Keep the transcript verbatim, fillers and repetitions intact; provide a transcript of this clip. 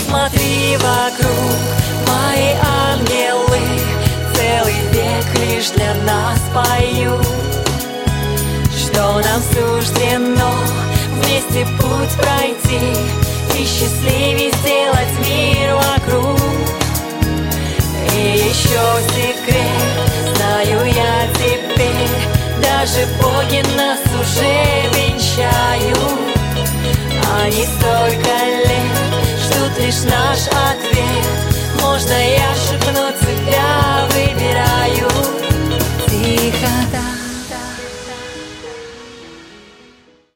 Посмотри вокруг, мои ангелы целый век лишь для нас поют, что нам суждено вместе путь пройти и счастливее сделать мир вокруг. И еще секрет, знаю я теперь, даже боги нас уже венчают. Они столько лет ждут лишь наш ответ, можно я